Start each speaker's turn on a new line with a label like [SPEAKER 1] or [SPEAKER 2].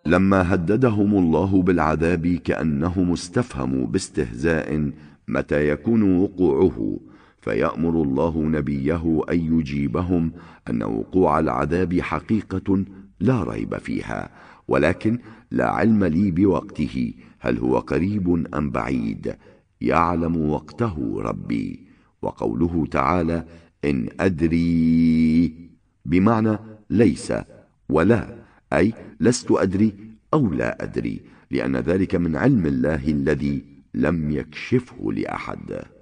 [SPEAKER 1] لما هددهم الله بالعذاب كأنهم استفهموا باستهزاء متى يكون وقوعه، فيأمر الله نبيه أن يجيبهم أن وقوع العذاب حقيقة لا ريب فيها، ولكن لا علم لي بوقته، هل هو قريب أم بعيد؟ يعلم وقته ربي. وقوله تعالى إن أدري بمعنى ليس ولا، أي لست أدري أو لا أدري، لأن ذلك من علم الله الذي لم يكشفه لأحد.